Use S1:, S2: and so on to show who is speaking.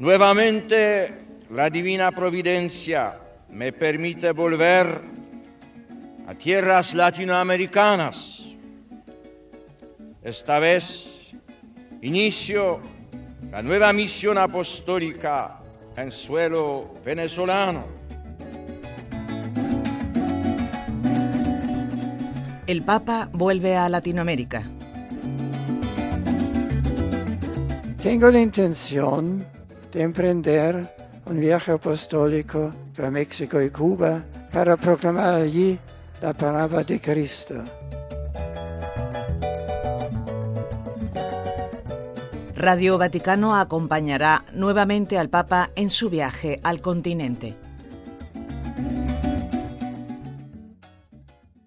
S1: Nuevamente, la divina providencia me permite volver a tierras latinoamericanas. Esta vez inicio la nueva misión apostólica en suelo venezolano.
S2: El Papa vuelve a Latinoamérica.
S3: Tengo la intención de emprender un viaje apostólico a México y Cuba para proclamar allí la palabra de Cristo.
S2: Radio Vaticano acompañará nuevamente al Papa en su viaje al continente.